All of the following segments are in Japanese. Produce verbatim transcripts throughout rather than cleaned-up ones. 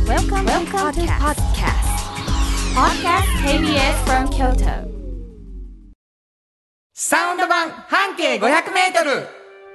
Welcome, Welcome to podcast. Podcast ケービーエス from Kyoto. サウンド版半径ごひゃくメートル。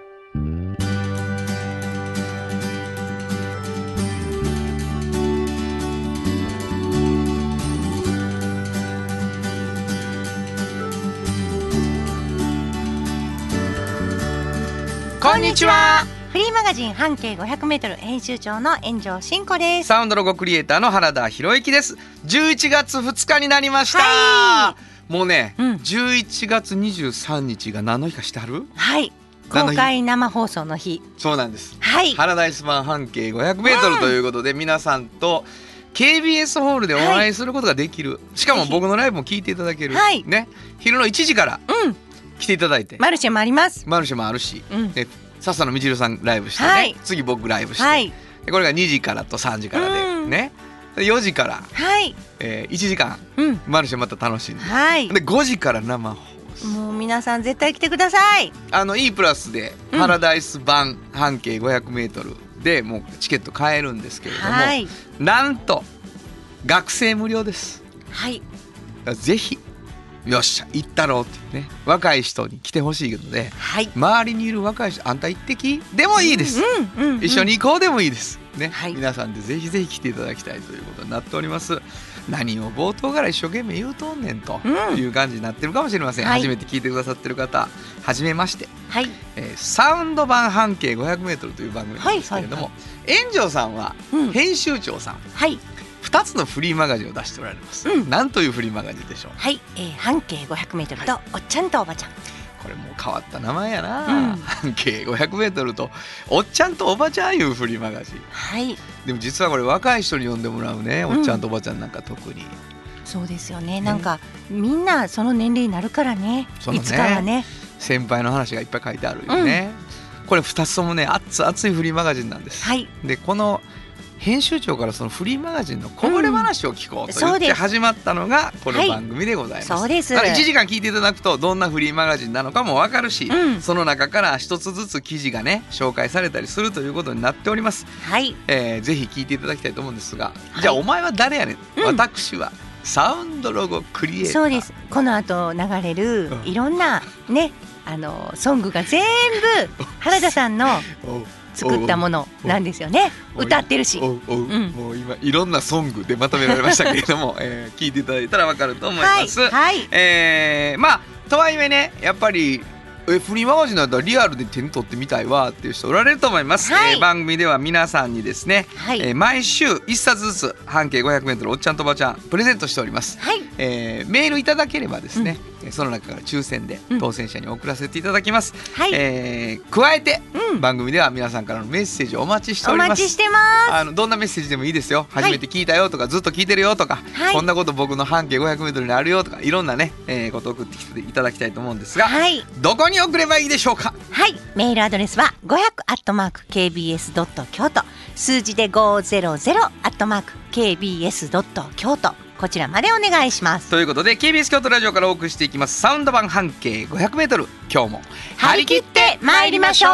こんにちは。 フリーマガジン半径ごひゃくメートル編集長の炎上真子です。 サウンドロゴクリエイターの原田博之です。じゅういちがつふつかになりました、 はもうね、 うん、 じゅういちがつにじゅうさんにちが何の日か知ってはる？ はい、公開生放送の日。 そうなんです、 はい、 ハラダイス版半径ごひゃくメートルということで、うん、皆さんと ケービーエス ホールでお会いすることができる、はい、しかも僕のライブも聞いていただける、はいね、昼のいちじから来ていただいて、 マルシェもあります。 マルシェもあるし、うん、で笹野みちるさんライブしてね、はい、次僕ライブして、はい、でこれがにじからとさんじからでね、でよじから、はいえー、いちじかん、うん、マルシェまた楽しんで、はい、でごじから生放送。 もう皆さん絶対来てください。 あの E プラスでパラダイス版半径ごひゃくメートルでもうチケット買えるんですけれども、はい、なんと学生無料です。はい、ぜひよっしゃ行ったろうってね、若い人に来てほしいので、はい、周りにいる若い人、あんた行ってきでもいいです、うんうんうんうん、一緒に行こうでもいいですね、はい、皆さんでぜひぜひ来ていただきたいということになっております。何を冒頭から一生懸命言うとんねんという感じになってるかもしれません、うん、初めて聞いてくださってる方、はじめまして、はいえー、サウンド版半径ごひゃくメートルという番組なんですけれども、はいはいはい、炎上さんは編集長さん、うんはいふたつのフリーマガジンを出しておられます、うん、何というフリーマガジンでしょう？ はい、えー、半径ごひゃくメートルと、はい、おっちゃんとおばちゃん。 これもう変わった名前やな、うん、半径ごひゃくメートルとおっちゃんとおばちゃんいうフリーマガジン、はい、でも実はこれ若い人に読んでもらうね、おっちゃんとおばちゃんなんか特に、うん、 そうですよね、なんかみんなその年齢になるからね、いつかはね先輩の話がいっぱい書いてあるよね、うん、これふたつともね熱々いフリーマガジンなんです、はい、でこの編集長からそのフリーマガジンのこぼれ話を聞こうと言って始まったのがこの番組でございます、はい、そうです。だからいちじかん聞いていただくとどんなフリーマガジンなのかも分かるし、うん、その中から一つずつ記事がね紹介されたりするということになっております、はいえー、ぜひ聞いていただきたいと思うんですが、はい、じゃあお前は誰やねん、うん、私はサウンドロゴクリエイター。 そうです。この後流れるいろんなね、あのソングが全部原田さんの作ったものなんですよね。歌ってるし、おうおう、うん、もう今いろんなソングでまとめられましたけれども、えー、聞いていただいたら分かると思います、はいはいえー、まあとはいえね、やっぱりえフリーマガジンだったらリアルで手に取ってみたいわっていう人おられると思います、はいえー、番組では皆さんにですね、はいえー、毎週いっさつずつ半径ごひゃくメートルおっちゃんとおばちゃんプレゼントしております、はいえー、メールいただければですね、うん、その中から抽選で当選者に送らせていただきます、うんえー、加えて、うん、番組では皆さんからのメッセージをお待ちしております。 お待ちしてます。 あのどんなメッセージでもいいですよ。初めて聞いたよとか、はい、ずっと聞いてるよとか、はい、こんなこと僕の半径ごひゃくメートルにあるよとか、いろんなね、えー、ことを送ってきていただきたいと思うんですが、はい、どこに送ればいいでしょうか？ はい、メールアドレスはごひゃくアットマーク ケービーエスドット京都、数字でごひゃくアットマーク ケービーエスドット京都、こちらまでお願いします。 ということで ケービーエス 京都ラジオからお送りしていきますサウンド版半径ごひゃくメートル、今日も張り切って参りましょう。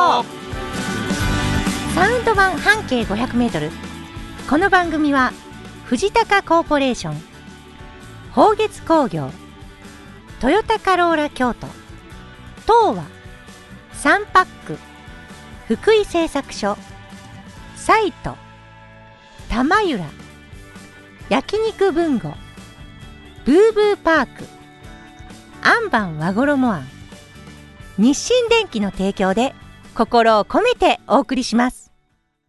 サウンド版半径ごひゃくメートル、この番組は藤高コーポレーション、宝月工業、トヨタカローラ京都、東和、サンパック、福井製作所、サイト、玉浦、焼肉文吾、ブーブーパーク、アンバン和衣庵、日清電機の提供で心を込めてお送りします。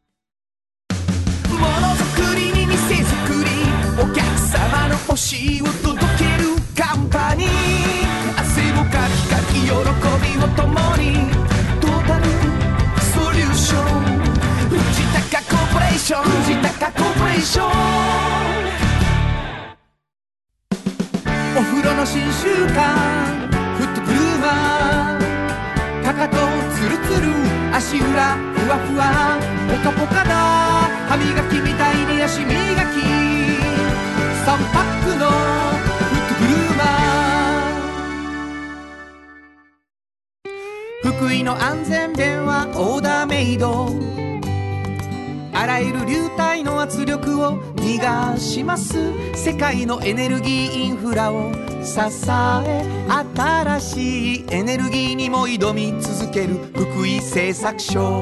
ものづくりに店づくり、お客様の欲しいを届けるカンパニー、汗をかきかき喜びを共にトータルソリューション、藤高コーポレーション、藤高コーポレーション、お風呂の新習慣フットグルーマー、かかとツルツル足裏ふわふわポカポカだ、歯磨きみたいに足磨きさんパックのフットグルーマー、福井の安全弁はオーダーメイド、 あらゆる流体の圧力を逃がします。世界のエネルギーインフラを支え、新しいエネルギーにも挑み続ける福井製作所。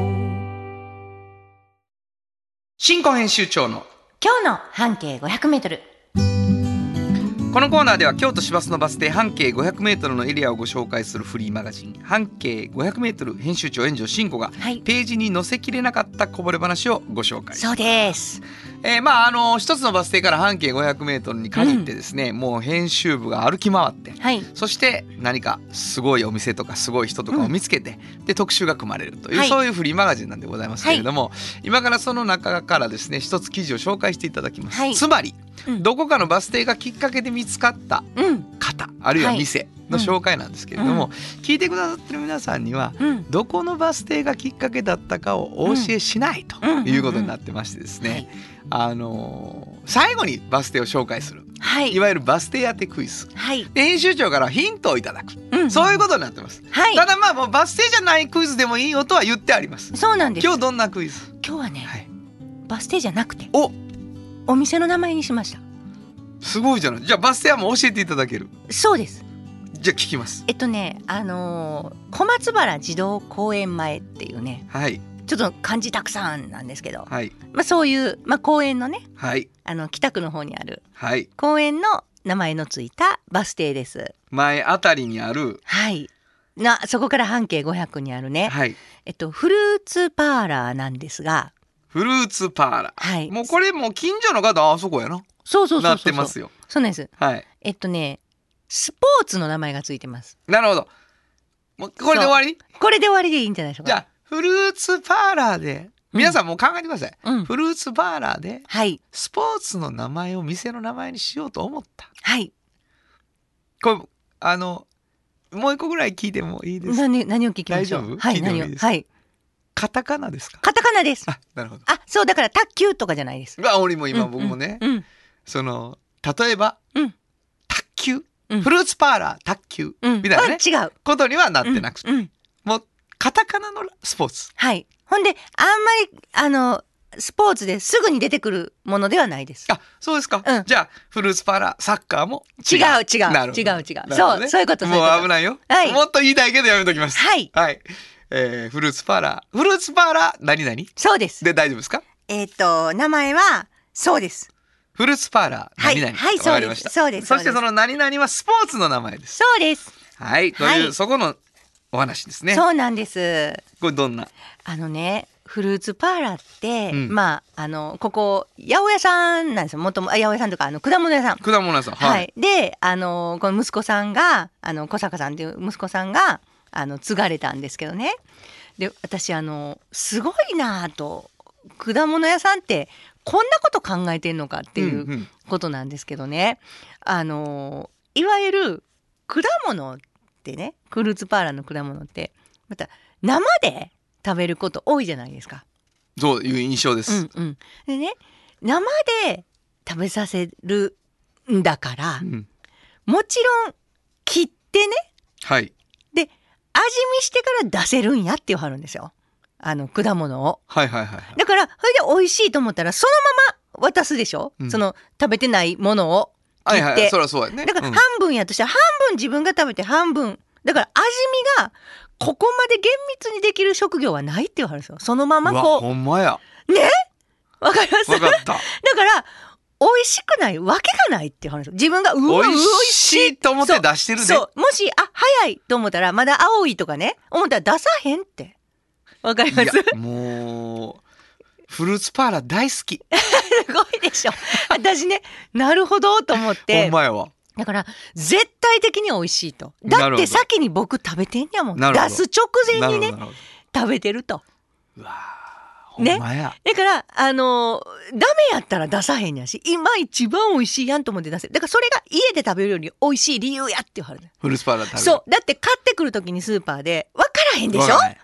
新庫編集長の今日の半径ごひゃくメートル。 このコーナーでは京都市バスのバス停半径ごひゃくメートルのエリアをご紹介するフリーマガジン半径ごひゃくメートル編集長円城新子が、はい、ページに載せきれなかったこぼれ話をご紹介します。 そうです。 えー、まああの一つのバス停から半径ごひゃくメートルに限ってですね、うん、もう編集部が歩き回って、はい、そして何かすごいお店とかすごい人とかを見つけて、うん、で特集が組まれるという、はい、そういうフリーマガジンなんでございますけれども、はい、今からその中からですね一つ記事を紹介していただきます。はい、つまりうん、どこかのバス停がきっかけで見つかった方、うん、あるいは店の紹介なんですけれども、はいうん、聞いてくださってる皆さんには、うん、どこのバス停がきっかけだったかをお教えしないということになってましてですね、あのー、最後にバス停を紹介する、はい、いわゆるバス停当てクイズ、はい、で編集長からヒントをいただく、うん、そういうことになってます。はい、ただまあもうバス停じゃないクイズでもいいよとは言ってあります。 そうなんです。 今日どんなクイズ？ 今日はね、はい、バス停じゃなくておお店の名前にしました。 すごいじゃない。じゃあバス停はもう教えていただける？ そうです。 じゃあ聞きます。 えっとねあのー、小松原児童公園前っていうね、はい、ちょっと漢字たくさんなんですけど、はい、まあ、そういう、まあ、公園のね、はい、あの北区の方にある、はい、公園の名前のついたバス停です。 前あたりにある、 はい、なそこから半径ごひゃくにあるね、はい、えっと、フルーツパーラーなんですが、 フルーツパーラー、はい、もうこれもう近所の方あそこやな。 そうそうそうそうなってますよ。 そうなんです。はい。えっとねスポーツの名前がついてます。 なるほど。もうこれで終わり？これで終わりでいいんじゃないでしょうか。 じゃあフルーツパーラーで、うん、皆さんもう考えてください。うん、フルーツパーラーで、はい、スポーツの名前を店の名前にしようと思った。はい。これあのもう一個ぐらい聞いてもいいですか？何何を聞きましょう？大丈夫？はい、何を？はい。 カタカナですか？ カタカナです。 あ、なるほど。 あ、そうだから卓球とかじゃないです。 あ、俺も今、うん、僕もね、うん、その例えば、うん、卓球、うん、フルーツパーラー卓球、うん、みたいなね、 違うことにはなってなくて、うんうん、もうカタカナのスポーツ。 はい。ほんであんまりあのスポーツですぐに出てくるものではないです。 あ、そうですか。うん、じゃあフルーツパーラーサッカーも違う違う違う違う、ね、そうそういうこと。 もう危ないよ、はい、もっと言いたいけどやめときます。はい、はい、えー、フルーツパーラーフルーツパーラー何々？そうです。で大丈夫ですか？ えー、っと名前はそうです。 フルーツパーラー何々。はい、はい、そうです。そうです。そしてその何々はスポーツの名前です。 そうです。 はい、という、はい、そこのお話ですね。 そうなんです。 これどんな？ あのね、フルーツパーラーって、うん、まああのここ八百屋さんなんですよ。もとも八百屋さんとかあの果物屋さん。 果物屋さん。はい。はい、 で、あのこの息子さんがあの小坂さんっていう息子さんがあの継がれたんですけどね。で、私あのすごいなと、果物屋さんってこんなこと考えてんのかっていうことなんですけどね、うんうん、あのいわゆる果物ってね、フルーツパーラーの果物ってまた生で食べること多いじゃないですか。 そういう印象です、 うんうん、でね、生で食べさせるんだから、うん、もちろん切ってね、はい、で味見してから出せるんやって言わはるんですよ、あの果物を。はいはいはい。だからそれで美味しいと思ったらそのまま渡すでしょ、うん、その食べてないものを切って、はいはいはい、そりゃそうやね。だから半分やとしたら、うん、半分自分が食べて半分だから味見がここまで厳密にできる職業はないって言わはるんですよ。そのままこう。うわ、 ほんまやね、わかります？ わかった。 だから美味しくないわけがないって言わはるんですよ。自分がうわ美味しいと思って出してるで。 そう、もしあ早いと思ったらまだ青いとかね思ったら出さへんって。わかります？いやもうフルーツパーラー大好き。 すごいでしょ。私ね、なるほどと思って。 ほんまやわ。 だから絶対的に美味しいと。だって先に僕食べてんやもん。出す直前にね食べてると。うわほんまや。ね、だからあのー、ダメやったら出さへんやし、今一番美味しいやんと思って出せる。だからそれが家で食べるより美味しい理由やって言われる。 フルーツパーラー食べる。 そうだって買ってくる時にスーパーで分からへんでしょ。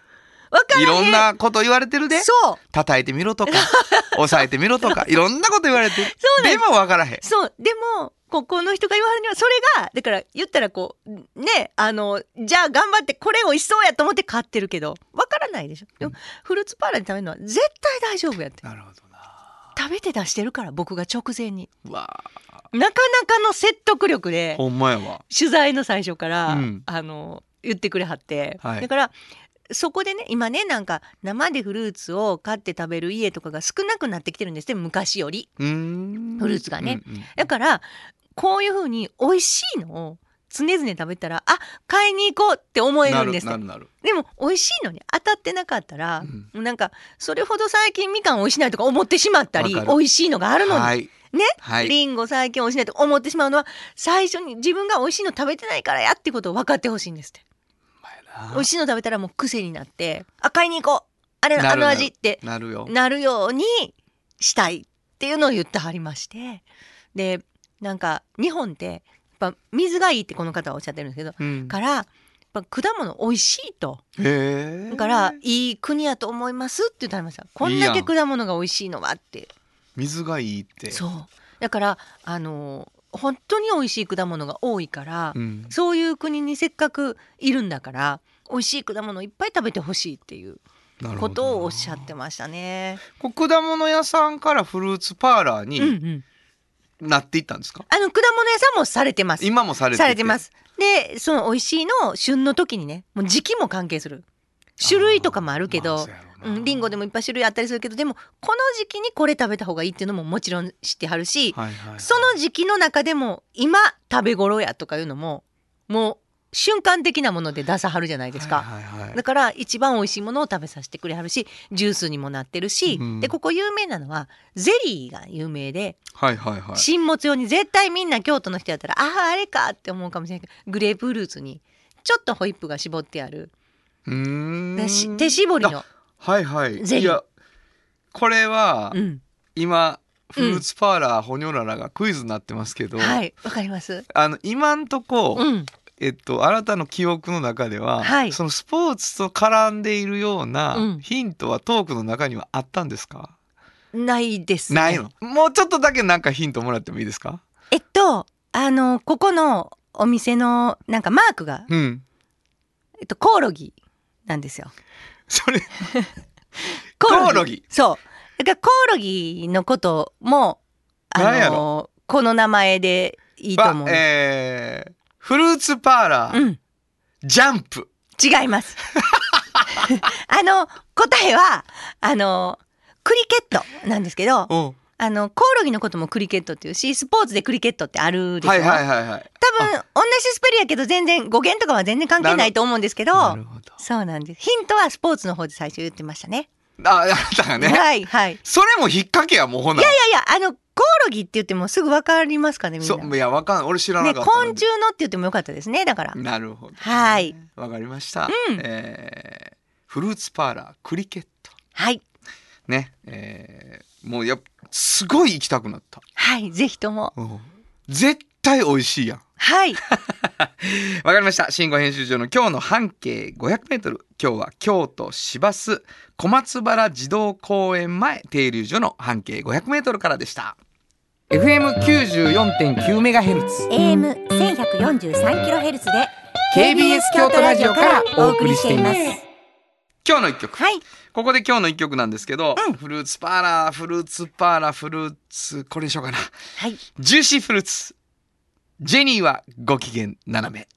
分からへん。 いろんなこと言われてるで。 そう。 叩いてみろとか押さえてみろとかいろんなこと言われてる。 そうなんでも分からへん。 そうでもここの人が言われるにはそれがだから言ったらこうねあのじゃあ頑張ってこれ美味しそうやと思って買ってるけど分からないでしょ。でも、うん、フルーツパーラーで食べるのは絶対大丈夫やって。 なるほどな。 食べて出してるから僕が直前に。 わなかなかの説得力でほんまやわ。 取材の最初から、 うん、 あの言ってくれはって、 はい、 だからそこでね今ねなんか生でフルーツを買って食べる家とかが少なくなってきてるんですね昔より。 うーんフルーツがね、 うんうん、 だからこういう風に美味しいのを常々食べたらあ買いに行こうって思えるんですよ。 なるなるなる。 でも美味しいのに当たってなかったら、うん、なんかそれほど最近みかん美味しないとか思ってしまったり美味しいのがあるのに、はいね、はい、リンゴ最近美味しないと思ってしまうのは最初に自分が美味しいの食べてないからやってことを分かってほしいんですって。美味しいの食べたらもう癖になってあ買いに行こうあれあの味ってなるよなるようにしたいっていうのを言ってはりまして、でなんか日本ってやっぱ水がいいってこの方はおっしゃってるんですけど、うん、からやっぱ果物美味しいとへだからいい国やと思いますって言ってはりました。こんだけ果物が美味しいのはって水がいいってそうだからあの本当に美味しい果物が多いから、うん、そういう国にせっかくいるんだから美味しい果物をいっぱい食べてほしいっていうことをおっしゃってましたね。 こ果物屋さんからフルーツパーラーに、うんうん、なっていったんですか？ あの果物屋さんもされてます。 今もされててされてます。でその美味しいの旬の時にねもう時期も関係する種類とかもあるけど、うん、リンゴでもいっぱい種類あったりするけどでもこの時期にこれ食べた方がいいっていうのももちろん知ってはるし、はいはいはい、その時期の中でも今食べ頃やとかいうのももう瞬間的なもので出さはるじゃないですか、はいはいはい、だから一番美味しいものを食べさせてくれはるしジュースにもなってるし、うん、でここ有名なのはゼリーが有名で、はいはいはい、新物用に絶対みんな京都の人やったらあああれかって思うかもしれないけどグレープフルーツにちょっとホイップが絞ってあるうーん手絞りのはいはいゼリー。いやこれは、うん、今フルーツパーラーホニョララがクイズになってますけど、 うん、はいわかります。 あの今んとこ、うんえっと、あなたの記憶の中では、はい、そのスポーツと絡んでいるようなヒントはトークの中にはあったんですか？ ないですね。 ないの？もうちょっとだけなんかヒントもらってもいいですか？ えっとあのここのお店のなんかマークが、うんえっと、コオロギなんですよ。 それコオロギそうだからコオロギのこともあのこの名前でいいと思う。 えーフルーツパーラー、うん、ジャンプ違いますあの答えはあのクリケットなんですけどあのコオロギのこともクリケットっていうしスポーツでクリケットってあるでしょ、はいはいはいはい、多分同じスペルやけど全然語源とかは全然関係ないと思うんですけどなるほどそうなんです。ヒントはスポーツの方で最初言ってましたね。 ああったかねはいはいそれも引っ掛けやもうほな。 いやいやいやあのコオロギって言ってもすぐ分かりますかねみんな。 そういや分かん俺知らなかった、 ね、昆虫のって言ってもよかったですねだから。 なるほど、ね、 はい分かりました、うんえー、フルーツパーラークリケットはいねえー、もうやすごい行きたくなった。 はいぜひとも、うん、 絶対美味しいやん。 はいわかりました。慎吾編集長の今日の半径 ごひゃくメートル 今日は京都市バス小松原児童公園前停留所の半径 ごひゃくメートル からでした。 エフエムきゅうじゅうよんてんきゅうメガヘルツエーエムせんひゃくよんじゅうさんキロヘルツ でケービーエス 京都ラジオからお送りしています。今日の一曲、 はい、 ここで今日の一曲なんですけど、うん、フルーツパーラーフルーツパーラーフルーツこれにしようかな、 はい、 ジューシーフルーツジェニーはご機嫌斜め。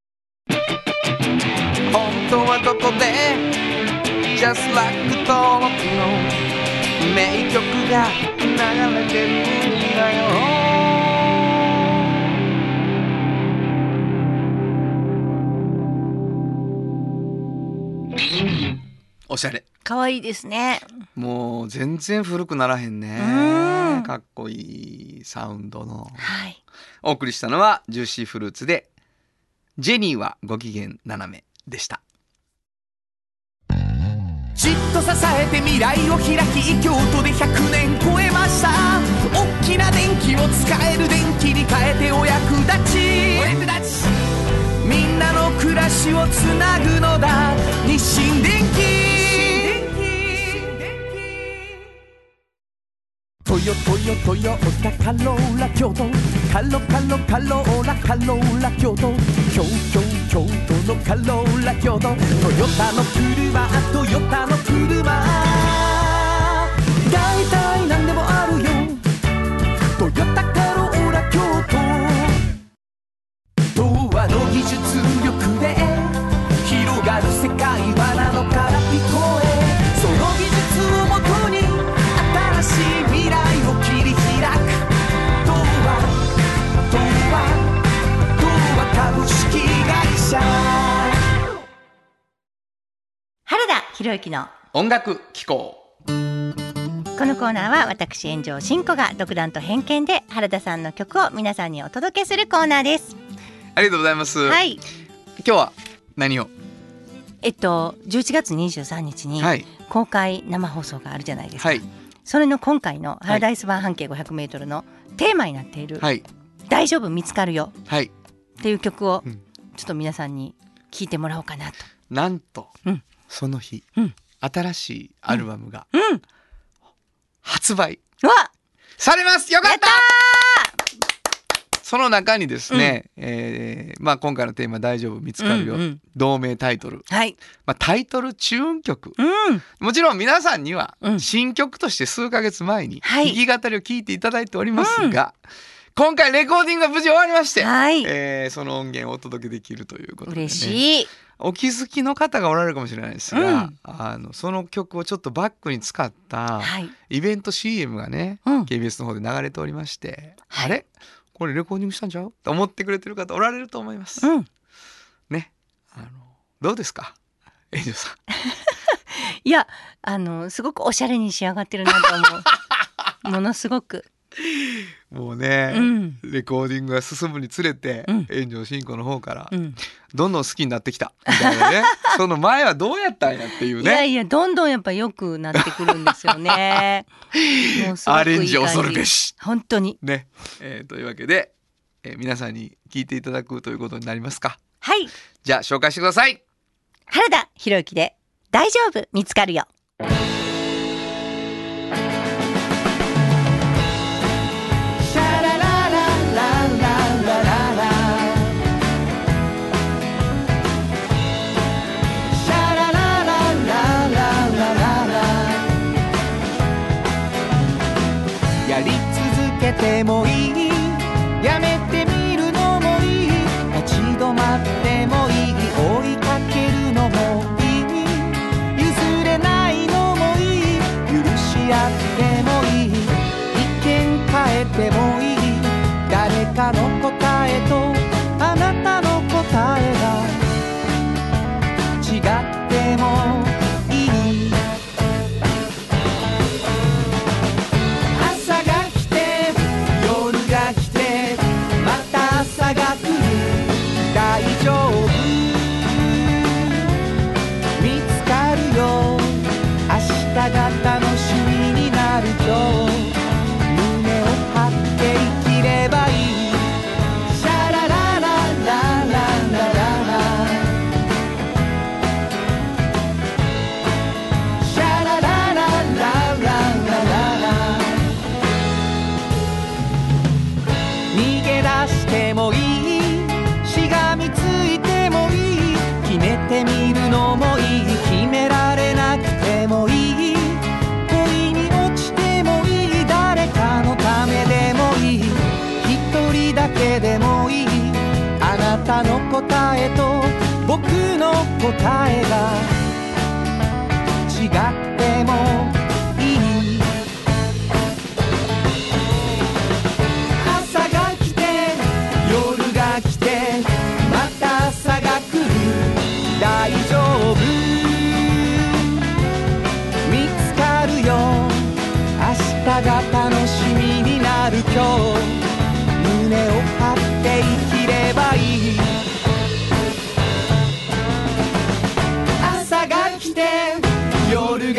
本当はどこで Just like 登録の名曲が流れてるんだよ。おしゃれかわいいですね。 もう全然古くならへんね。かっこいいサウンドの、はい、お送りしたのはジューシーフルーツでジェニーはご機嫌斜めでした。 じっと支えて未来を開き京都でひゃくねん超えました。大きな電気を使える電気に変えてお役立ちお役立ちみんなの暮らしをつなぐのだ日清電気。 トヨタカローラ京都カロカロカローラカローラ京都京京京都のカローラ京都トヨタの車トヨタの車だいたいなんでもあるよトヨタカローラ京都童話の技術力で広がる世界はなのから聞こえその技術をもとに新しい未来を切り開く東和東和東和株式会社原田博之の音楽機構。 このコーナーは私炎上真子が独断と偏見で原田さんの曲を皆さんにお届けするコーナーです。 ありがとうございます、 はい、 今日は何をえっとじゅういちがつにじゅうさんにちに公開生放送があるじゃないですか、はい、それの今回のハラダイス版半径 ごひゃくメートル のテーマになっている、はい、大丈夫見つかるよ、はい、っていう曲をちょっと皆さんに聴いてもらおうかなと。 なんと、うん、その日、うん、新しいアルバムが、うんうん、発売されます。よかった。その中にですね、うんえーまあ、今回のテーマ大丈夫見つかるよ、うんうん、同名タイトル、はいまあ、タイトルチューン曲、うん、もちろん皆さんには新曲として数ヶ月前に弾き語りを聴いていただいておりますが、はい、今回レコーディングが無事終わりまして、はいえー、その音源をお届けできるということで、ね、嬉しい。お気づきの方がおられるかもしれないですが、うん、あのその曲をちょっとバックに使ったイベント シーエム がね、はい、ケービーエス の方で流れておりまして、うん、あれこれレコーディングしたんちゃうと思ってくれてる方おられると思います、うん、ねあのどうですかエンジョさんいやあのすごくおしゃれに仕上がってるなと思うものすごくもうね、うん、レコーディングが進むにつれて、うん、炎上真子の方から、うん、どんどん好きになってきたみたいなねその前はどうやったんやっていうね。 いやいやどんどんやっぱ良くなってくるんですよねもうすごくいい感じ。アレンジ恐るべし本当にね、 えー、というわけで、えー、皆さんに聞いていただくということになりますか。 はい、 じゃあ紹介してください。 原田博之で大丈夫見つかるよ。 やり続けてもいいやめてみるのもいい立ち止まってもいい追いかけるのもいい譲れないのもいい許し合ってもいい意見変えてもいい誰かの答えとあなたの答えが違ってもいい大丈夫見つかるよ明日が楽しみになる今日胸を張って生きればいいシャラララララララシャラララララララ逃げ出してもいいしがみついてもいい決めてみるのもいい決められなくてもいい恋に落ちてもいい誰かのためでもいい一人だけでもいいあなたの答えと僕の答えが違ってもいい朝が来て夜が来てまた朝が来る大丈夫見つかるよ明日が楽しみになる今日胸を張って生きればいい朝が来て夜が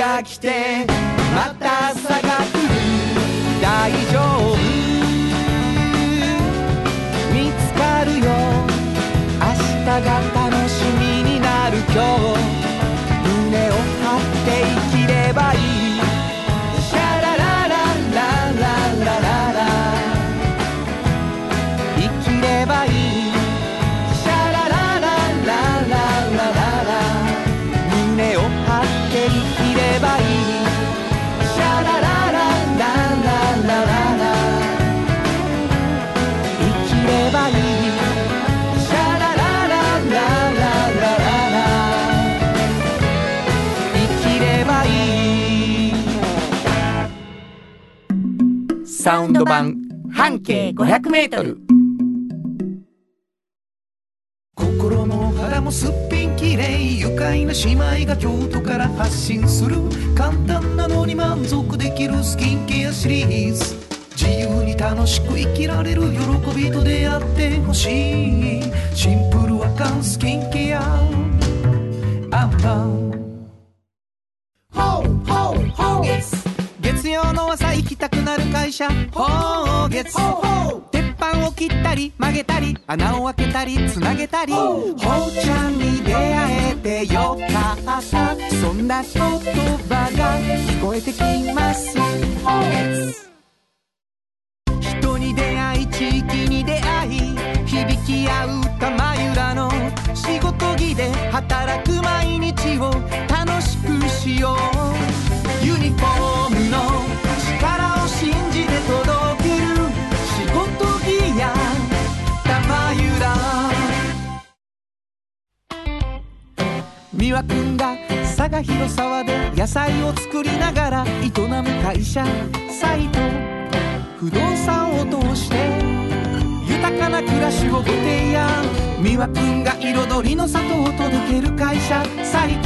サウンド版半径ごひゃくメートル。心も肌もすっぴんきれい、愉快な姉妹が京都から発信する、簡単なのに満足できるスキンケアシリーズ。自由に楽しく生きられる喜びと出会ってほしい。シンプルアカンスキンケアアンバー。ホーホーホーゲス、月曜の朝行きたくなる会社、ホーゲス。鉄板を切ったり曲げたり穴を開けたりつなげたり、ホーちゃんに出会えてよかった、そんな言葉が聞こえてきます。ホーゲス。人に出会い地域に出会い響き合う玉浦の仕事着で働く毎日を楽しくしよう。ユニフォームの力を信じて届ける仕事着や玉浦。美和くんが佐賀広沢で野菜を作りながら営む会社サイト、不動産を通して豊かな暮らしをご提案。美和くんが彩りの里を届ける会社サイト。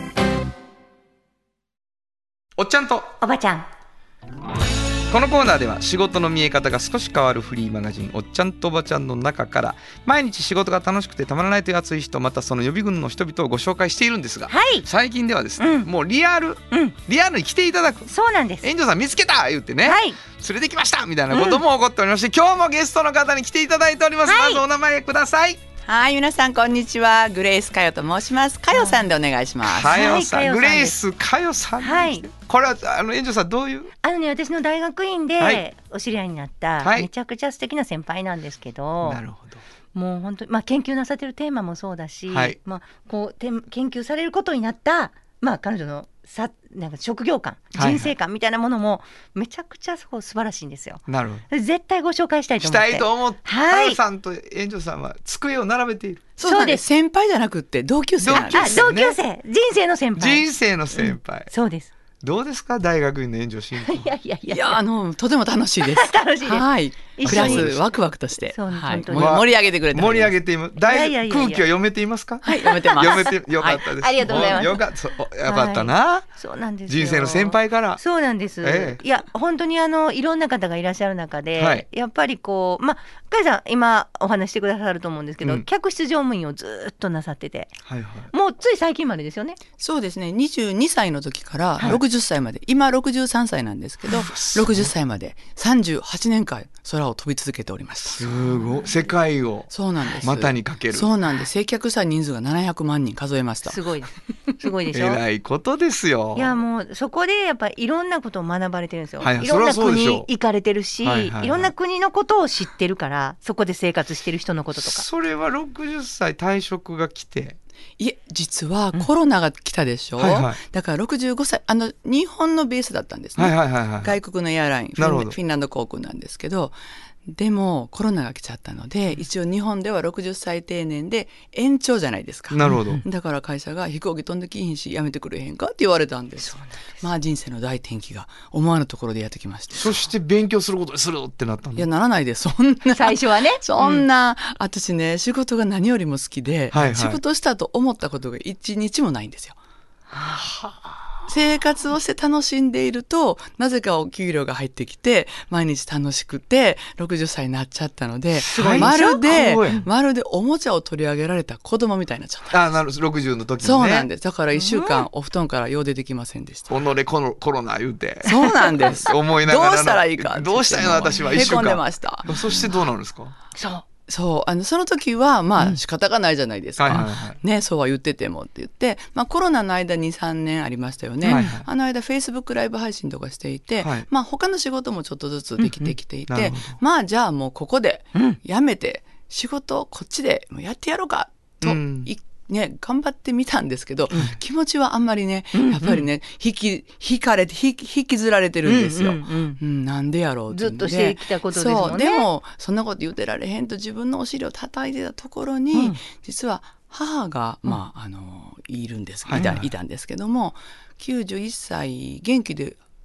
おっちゃんとおばちゃん。 このコーナーでは仕事の見え方が少し変わるフリーマガジンおっちゃんとおばちゃんの中から毎日仕事が楽しくてたまらないという熱い人、またその予備軍の人々をご紹介しているんですが、 はい、 最近ではですね、 うん、 もうリアル、うん、リアルに来ていただく、 そうなんです。 園長さん見つけた言ってね、 はい、 連れてきましたみたいなことも起こっておりまして、うん、今日もゲストの方に来ていただいております、はい、まずお名前ください。 はい、皆さんこんにちは。グレイスカヨと申します。カヨさんでお願いします。 カヨさん、 はい、 グレイスカヨさん、 はい、 これはあの園長さんどういう、 あのね、私の大学院でお知り合いになった、はい、めちゃくちゃ素敵な先輩なんですけど、 なるほど、 もう本当に、まあ、研究なさってるテーマもそうだし、 はい、 まあ、こうて研究されることになった、まあ、彼女のさなんか職業観、人生観みたいなものもめちゃくちゃそう素晴らしいんですよ。 なるほど、 絶対ご紹介したいと思ってしたいと思って、 はい、 カヨさんと園長さんは机を並べている。 そうです。先輩じゃなくって同級生なんです。 あ、同級生、人生の先輩、 人生の先輩、うん、 そうです。 どうですか、大学院の園長進行。 いやいやいやいや、あのとても楽しいです。 楽しいです。 はい。クラスワクワクとして、 そう、 はい、 本当に盛り上げてくれて盛り上げています。大いやいやいやいや空気は読めていますか。 はい、読めてます。 読めてよかったです、 はい、ありがとうございます。 よかった、よかったな、はい、 そうなんですよ。 人生の先輩から。 そうなんです、 ええ、 いや本当にあのいろんな方がいらっしゃる中で、はい、やっぱりこう、まあ加谷さん今お話してくださると思うんですけど、うん、客室乗務員をずっとなさってて、はいはい、もうつい最近までですよね。 そうですね、にじゅうにさいの時からろくじゅっさいまで、はい、今ろくじゅうさんさいなんですけど、ろくじゅっさいまでさんじゅうはちねんかん空を飛び続けておりました。 すごい、世界を股にかける。 そうなんです。接客した人数がななひゃくまんにん数えました。 すごいですすごいでしょ。 えらいことですよ。 いやもうそこでやっぱりいろんなことを学ばれてるんですよ、 はいはい、 いろんな国行かれてるし、 はいはいはい、 いろんな国のことを知ってるから、そこで生活してる人のこととか。 それはろくじゅっさい退職が来て。 いえ、実はコロナが来たでしょ、うん、はいはい、だからろくじゅうごさい、あの日本のベースだったんですね、 はいはいはいはい、 外国のエアライン、フィン、フィンランド航空なんですけど、でもコロナが来ちゃったので、一応日本ではろくじゅっさい定年で延長じゃないですか。 なるほど。 だから会社が飛行機飛んできひんしやめてくれへんかって言われたんです。そうなんです。まあ人生の大転機が思わぬところでやってきまして。 そして勉強することにするってなったんだ。 いや、ならないです。そんな最初はね、 そんな、うん、私ね、仕事が何よりも好きで、 はいはい、 仕事したと思ったことが一日もないんですよ。はあ、生活をして楽しんでいると、なぜかお給料が入ってきて毎日楽しくてろくじゅっさいになっちゃったので、まるでまるでおもちゃを取り上げられた子供みたいになっちゃった。 あ、なるろくじゅうの時にね。 そうなんです。だからいっしゅうかんお布団からよう出てきませんでした。 己このコロナ言うて。 そうなんです思いながらどうしたらいいかどうしたいの私はいっしゅうかんへこんでました。 そしてどうなるんですか。 そうそう、あのその時はまあ仕方がないじゃないですか、うんはいはいはい、ね、そうは言っててもって言って、まあ、コロナの間にさんねんありましたよね、はいはい、あの間フェイスブックライブ配信とかしていて、はい、まあ、他の仕事もちょっとずつできてきていて、うんうん、まあじゃあもうここでやめて仕事をこっちでやってやろうかと、うんね、頑張ってみたんですけど、うん、気持ちはあんまりね、うんうん、やっぱりね引き引かれて引き引きずられてるんですよ、うんうんうん、なんでやろうってずっとしてきたことですもんね。 そう、でもそんなこと言ってられへんと自分のお尻を叩いてたところに、うん、実は母が、まあ、あのいるんです、はいはい、いたんですけども、きゅうじゅういっさい元気で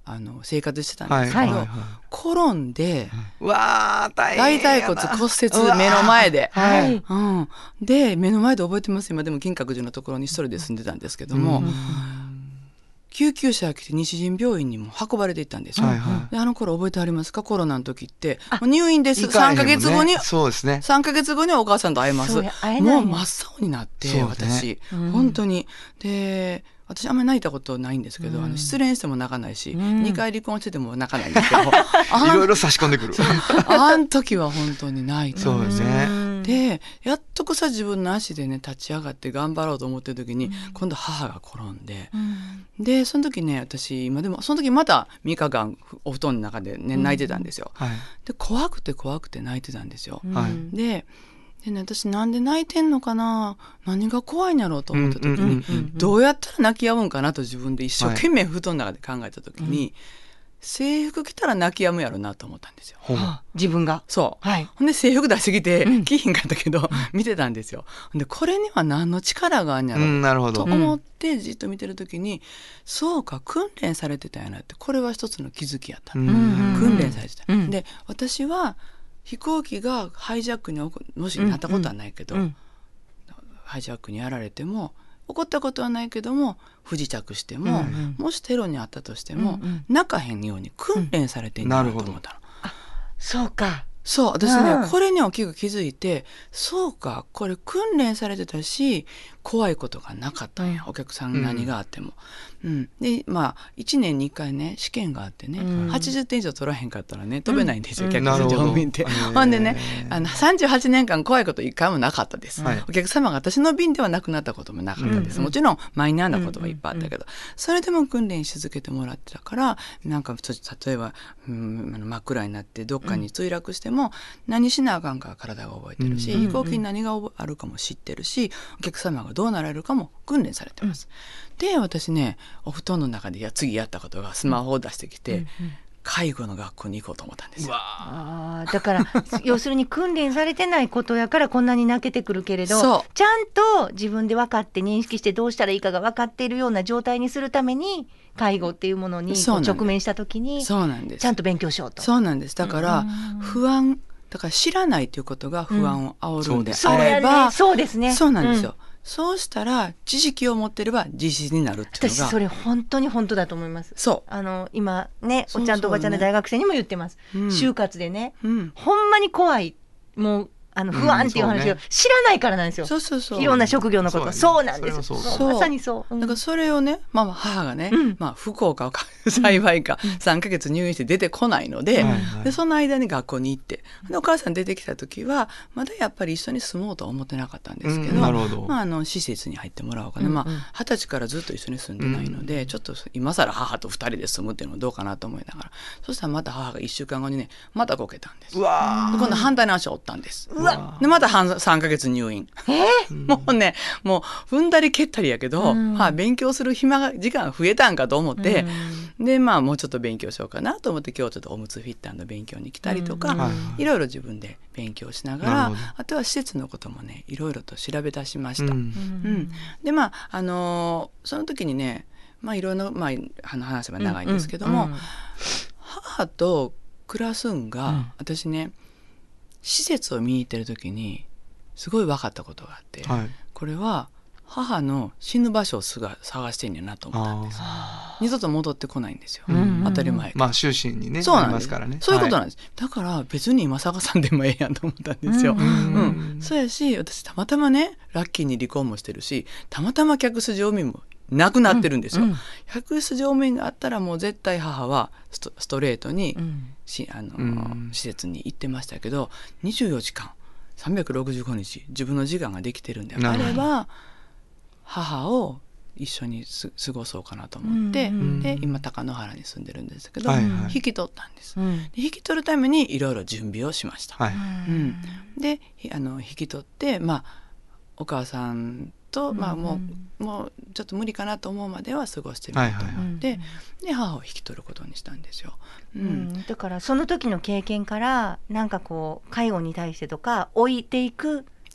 あの生活してたんですけど、はいはいはい、転んで、 うわー大変大腿骨骨折目の前で、 はい、 うん、で目の前で覚えてます。今でも金閣寺のところに一人で住んでたんですけども、うん、救急車が来て西陣病院にも運ばれていったんですよ、はいはい、であの頃覚えてありますか？コロナの時ってもう入院です。さんかげつごにそうですね、 さんかげつごにお母さんと会えます。 会えないもう真っ青になって、ね、私、うん、本当にで私あんまり泣いたことないんですけど、うん、あの失恋しても泣かないし、うん、にかい離婚してても泣かないんですけどいろいろ差し込んでくるあん時は本当に泣いた。 そうですね。 でやっとこさ自分の足でね立ち上がって頑張ろうと思ってる時に、うん、今度母が転んで、うん、でその時ね私今でもその時またみっかかんお布団の中で、ね、泣いてたんですよ、うんはい、で怖くて怖くて泣いてたんですよ、はい、ででね、私なんで泣いてんのかな、何が怖いんやろうと思った時に、うんうんうんうん、どうやったら泣き止むんかなと自分で一生懸命布団の中で考えた時に、はい、制服着たら泣き止むやろうなと思ったんですよ、 はあ、自分がそう、 はい、 ほんで制服出してきて、うん、着ひんかったけど、うん、見てたんですよ。でこれには何の力があるんやろう、うん、なるほどと思ってじっと見てる時に、うん、そうか訓練されてたんやなって、これは一つの気づきやった、うん、訓練されてた、うん、で私は飛行機がハイジャックにもしなったことはないけど、うんうん、ハイジャックにやられても起こったことはないけども不時着しても、うんうん、もしテロにあったとしても、うんうん、泣かへんように訓練されてんだなと思ったの、うん、 あそうかそう私ね、うん、これに大きく気づいて、そうかこれ訓練されてたし怖いことがなかったんや、お客さん何があっても、うんうん、でまあいちねんにいっかいね試験があってね、うん、はちじゅってん以上取らへんかったらね飛べないんですよ、うん、客室乗務員って、ほんでねあのさんじゅうはちねんかん怖いこといっかいもなかったです、はい、お客様が私の便では亡くなったこともなかったです、うん、もちろんマイナーなことはいっぱいあったけど、うん、それでも訓練し続けてもらってたから、なんか例えば、うん、真っ暗になってどっかに墜落しても、うん、何しなあかんか体が覚えてるし、うん、飛行機に何があるかも知ってるし、お客様がどうなられるかも訓練されてます、うん、で私ねお布団の中でや次やったことがスマホを出してきて、うんうん、介護の学校に行こうと思ったんですよ。 あだから要するに訓練されてないことやからこんなに泣けてくるけれど、ちゃんと自分で分かって認識してどうしたらいいかが分かっているような状態にするために介護っていうものに直面した時にちゃんと勉強しようと。 そうなんです。だから不安だから知らないということが不安を煽るんであれば、うん、 そうですね。 そうなんですよ、うん、そうしたら知識を持ってれば自信になるっていうのが、 私それ本当に本当だと思います。 そうあの今ねおちゃんとおばちゃんの大学生にも言ってます。そうそうね、就活でね、うん、ほんまに怖いもうあの不安っていう話を知らないからなんですよ、うんそうね、そうそうそういろんな職業のこと、そうなんですよ。そうそうまさにそう、うん、 だからそれをね、まあ、母がね、うんまあ、不幸か幸いか、うん、さんかげつ入院して出てこないので、うん、でその間に学校に行ってでお母さん出てきた時はまだやっぱり一緒に住もうとは思ってなかったんですけど、うんなるほどまあ、あの施設に入ってもらおうかな、うんまあ、はたちからずっと一緒に住んでないので、うん、ちょっと今更母とふたりで住むっていうのはどうかなと思いながら、そしたらまた母がいっしゅうかんごにねまたこけたんです。うわで今度反対の足を折ったんです。うわでまた半さんかげつ入院、えー、もうねもう踏んだり蹴ったりやけど、うんまあ、勉強する暇が時間が増えたんかと思って、うん、でまあもうちょっと勉強しようかなと思って今日ちょっとおむつフィッターの勉強に来たりとか、うん、いろいろ自分で勉強しながら、あとは施設のこともねいろいろと調べ出しました、うんうん、でまああのー、その時にねまあいろんな、まあ、あの話は長いんですけども、うんうん、母と暮らすんが、うん、私ね施設を見に行ってる時にすごい分かったことがあって、はい、これは母の死ぬ場所をすが探してんねんなと思ったんです。二度と戻ってこないんですよ、うん、当たり前かまあ終身にねそうなんですますからね。 そういうことなんです、はい、だから別に今探さんでもええやんと思ったんですよ、うんうんうん、そうやし私たまたまねラッキーに離婚もしてるしたまたま客室乗務員もなくなってるんですよ、うんうん、客室乗務員があったらもう絶対母はス ト, ストレートに、うんしあのうん、施設に行ってましたけどにじゅうよじかんさんびゃくろくじゅうごにち自分の時間ができてるんであれば母を一緒にす過ごそうかなと思って、うんうん、で今高野原に住んでるんですけど、はいはい、引き取ったんです、うん、で引き取るためにいろいろ準備をしました、はいうん、であの引き取って、まあ、お母さんと、まあ、もう、うんうん、もうちょっと無理かなと思うまでは過ごしてみようと思って、はいはいはい、で母を引き取ることにしたんですよ、 うんうん、だからその時の経験からなんかこう介護に対してとか置いていく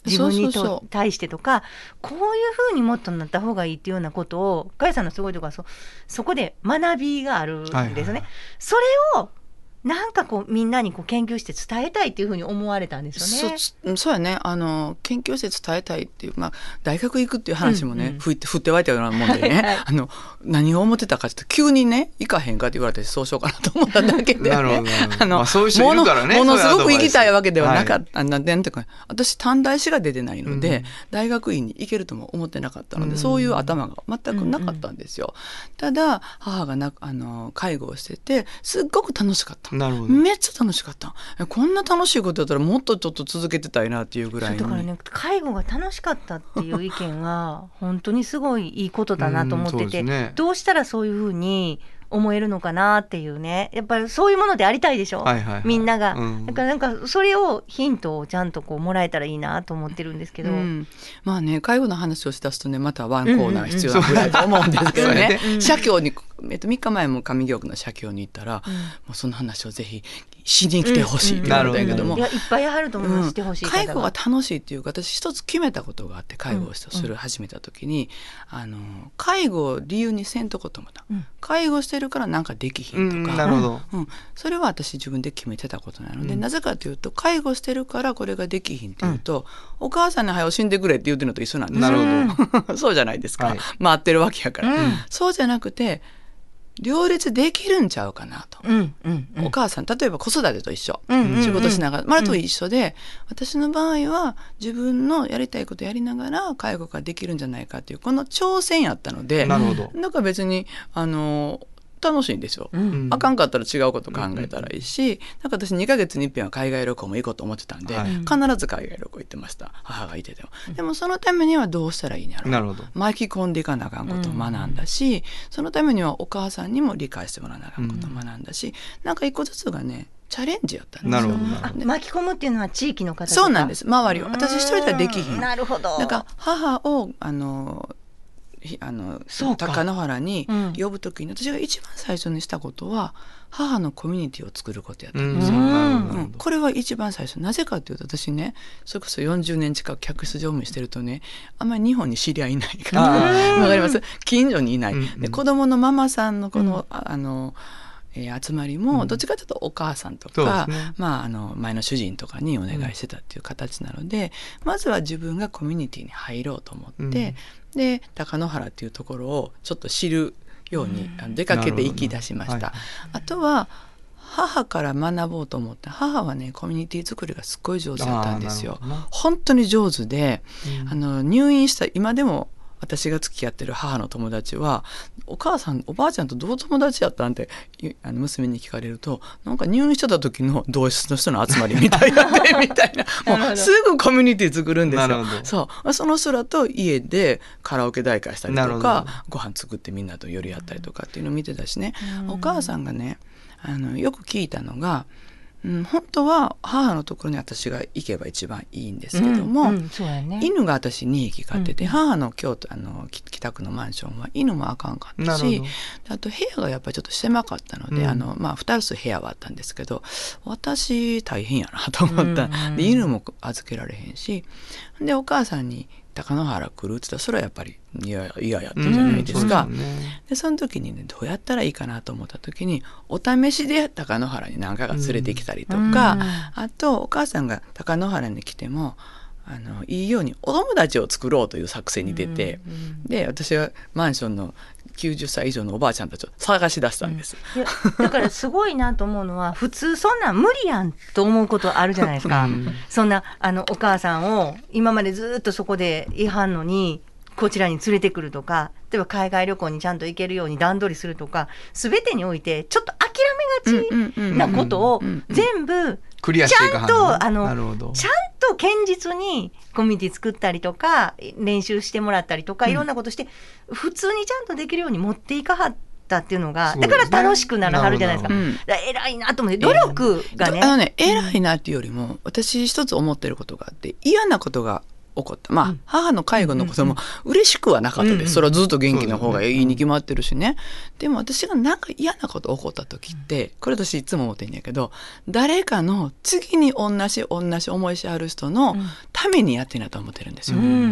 自分にと対してとか、こういうふうにもっとなった方がいいっていうようなことを、かやさんのすごいところは そ, そこで学びがあるんですね、はいはいはい、それをなんかこうみんなにこう研究して伝えたいっていうふうに思われたんですよね。 そ, そうやね、あの研究して伝えたいっていう、まあ、大学行くっていう話もね、うんうん、振って振って湧いたようなもんでね、はい、あの何を思ってたかって急にね行かへんかって言われてそうしようかなと思っただけで、ね、なるほどあの、まあ、そういう人いるからね、ものすごく行きたいわけではなかった、はい、なんていうか私短大師が出てないので、うん、大学院に行けるとも思ってなかったので、うん、そういう頭が全くなかったんですよ、うんうん、ただ母がなあの介護をしててすっごく楽しかった。なるほど、めっちゃ楽しかった。こんな楽しいことだったらもっとちょっと続けてたいなっていうぐらいに。 だからね、介護が楽しかったっていう意見は本当にすごいいいことだなと思ってて、ね、どうしたらそういうふうに思えるのかなっていうね、やっぱりそういうものでありたいでしょ、はいはいはい、みんなが、うん、だからなんかそれをヒントをちゃんとこうもらえたらいいなと思ってるんですけど、うん、 まあね、介護の話をしだすとねまたワンコーナー必要なぐらいと思うんですけどね、うんうんうん、社協に、えっと、みっかまえも上京区の社協に行ったら、うん、もうその話をぜひしに来てほしいって言われたんやけども、 うんうん、いやいっぱいあると思います、うん、してほしい方が。 介護が楽しいっていうか、私一つ決めたことがあって、介護をする、うん、始めた時にあの介護を理由にせんとこともな、うん、介護してるからなんかできひんとか、うん、なるほど、うん、それは私自分で決めてたことなので、うん、なぜかというと介護してるからこれができひんっていうと、うん、お母さんに早く死んでくれって言ってるのと一緒なんですよ。なるほどそうじゃないですか、はい、回ってるわけやから、うん、そうじゃなくて両立できるんちゃうかなと、うんうんうん、お母さん例えば子育てと一緒、うんうんうん、仕事しながら、まあ、と一緒で、うん、私の場合は自分のやりたいことやりながら介護ができるんじゃないかっていうこの挑戦やったので、なるほど、なんか別にあの楽しいんですよ、うん、あかんかったら違うこと考えたらいいし、うん、なんか私にかげつにいっぺんは海外旅行も行こうと思ってたんで、はい、必ず海外旅行行ってました、母がいてても、うん、でもそのためにはどうしたらいいんやろう、なるほど、巻き込んでいかなあかんことを学んだし、うん、そのためにはお母さんにも理解してもらわなあかんことを学んだし、うん、なんか一個ずつがねチャレンジやったんですよ。 あ、巻き込むっていうのは地域の方とか。 そうなんです、周りを私一人ではできひん。 なるほど。 だから母をあのあの高野原に呼ぶときに、うん、私が一番最初にしたことは母のコミュニティを作ることやったんですよ、うんうん、これは一番最初。なぜかというと私ねそれこそよんじゅうねん近く客室乗務してるとねあんまり日本に知り合いいないからわかります、近所にいない、うんうん、で子供のママさんのこの、うん、あのえー、集まりもどっちかというとお母さんとか、うんね、まあ、あの前の主人とかにお願いしてたっていう形なので、うん、まずは自分がコミュニティに入ろうと思って、うん、で高野原っていうところをちょっと知るように、うん、出かけて行き出しました、はい、あとは母から学ぼうと思って、母はねコミュニティ作りがすっごい上手だったんですよ。本当に上手で、うん、あの入院した今でも私が付き合ってる母の友達はお母さんおばあちゃんとどう友達やったんってあの娘に聞かれると、なんか入院してた時の同室の人の集まりみたいなねみたいなもうすぐコミュニティ作るんですよ。そうその人らと家でカラオケ大会したりとかご飯作ってみんなと夜やったりとかっていうのを見てたしね、お母さんがねあのよく聞いたのが、うん、本当は母のところに私が行けば一番いいんですけども、うんうんそうやね、犬が私にひき飼ってて、うん、母の京都あの北区のマンションは犬もあかんかったし、あと部屋がやっぱりちょっと狭かったので、うん、あのまあ、ふたつ部屋はあったんですけど私大変やなと思った、うんうん、で犬も預けられへんし、でお母さんに高野原来るって言ったらそれはやっぱり嫌や嫌やったじゃないですか、うん、そ, ね、でその時にねどうやったらいいかなと思った時にお試しで高野原に何回か連れてきたりとか、うん、あとお母さんが高野原に来てもあのいいようにお友達を作ろうという作戦に出て、うんうん、で私はマンションのきゅうじゅっさい以上のおばあちゃんたちを探し出したんです、 うん、いやだからすごいなと思うのは普通そんなん無理やんと思うことあるじゃないですか、うん、そんなあのお母さんを今までずっとそこでいはんのにこちらに連れてくるとか、例えば海外旅行にちゃんと行けるように段取りするとか、全てにおいてちょっと諦めがちなことを全部ちゃんとあのちゃんと堅実にコミュニティ作ったりとか練習してもらったりとかいろんなことして普通にちゃんとできるように持っていかはったっていうのが、だから楽しくならはるじゃないですか。だから偉いなと思って、努力がね、 あのね偉いなっていうよりも私一つ思ってることがあって、嫌なことが起こった、まあ、うん、母の介護のことも嬉しくはなかったです、うんうん、それはずっと元気な方がいいに決まってるしね、うん、でも私がなんか嫌なこと起こった時って、これ私いつも思ってんやけど、誰かの次に同じ同じ思いしある人のたためにやってるなと思ってるんですよ、うんうんうん、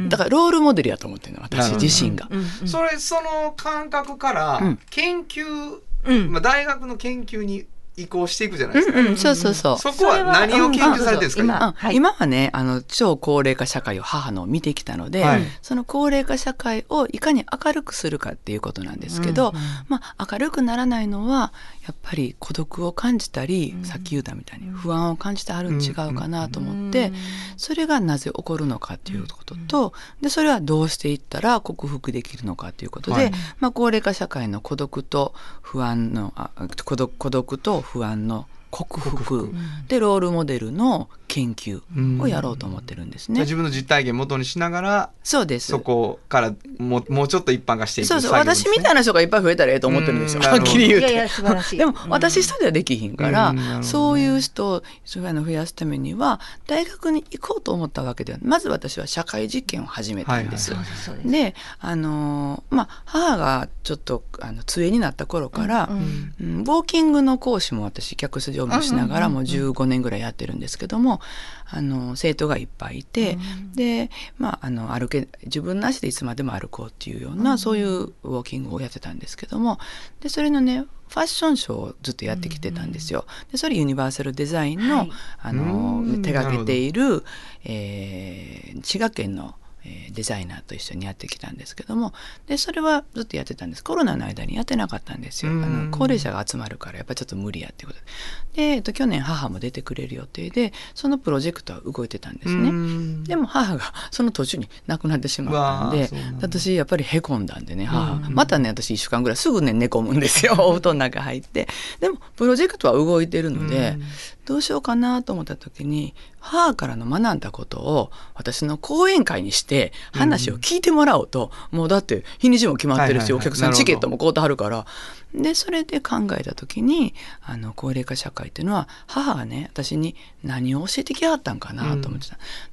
だからロールモデルやと思ってるの私自身が、 うんうんうん、それその感覚から研究、うんまあ、大学の研究に移行していくじゃないですか、 うんうん、そうそうそう。 そこは何を研究されてるんですか、 うん、今、はい、今はねあの超高齢化社会を母の見てきたので、はい、その高齢化社会をいかに明るくするかっていうことなんですけど、うんうんまあ、明るくならないのはやっぱり孤独を感じたり、うん、さっき言ったみたいに不安を感じてあるん違うかなと思って、うん、それがなぜ起こるのかっていうことと、うん、でそれはどうしていったら克服できるのかということで、はいまあ、高齢化社会の孤独と不安のあ孤独、孤独と不安の克服でロールモデルの研究をやろうと思ってるんですね、 うん、自分の実体験元にしながらそうですそこからも う, もうちょっと一般化していく作業ですね。 そうそう私みたいな人がいっぱい増えたらええと思ってるんですよはっきり言うて。いやいや素晴らしいでも私一人ではできひんから、うん、そういう人をそういうの増やすためには大学に行こうと思ったわけではまず私は社会実験を始めたんです、はいはい、であのまあ母がちょっとあの杖になった頃から、うんうん、ウォーキングの講師も私客室乗務しながらもうじゅうごねんぐらいやってるんですけども、あの生徒がいっぱいいて、うん、で、まあ、あの歩け自分の足でいつまでも歩こうっていうような、うん、そういうウォーキングをやってたんですけどもでそれのねファッションショーをずっとやってきてたんですよ。でそれユニバーサルデザインの、はい、あの手掛けている、えー、滋賀県のデザイナーと一緒にやってきたんですけどもでそれはずっとやってたんです。コロナの間にやってなかったんですよ。あの高齢者が集まるからやっぱりちょっと無理やっていうことで、で、えっと、去年母も出てくれる予定でそのプロジェクトは動いてたんですね。でも母がその途中に亡くなってしまったんで私やっぱりへこんだんでね母またね私いっしゅうかんぐらいすぐね寝込むんですよお布団の中入ってでもプロジェクトは動いてるのでどうしようかなと思った時に母からの学んだことを私の講演会にして話を聞いてもらおうと、うん、もうだって日にちも決まってるし、はいはいはい、お客さんチケットも買うてはるからでそれで考えた時にあの高齢化社会っていうのは母がね私に何を教えてきはったんかなと思ってた、うん、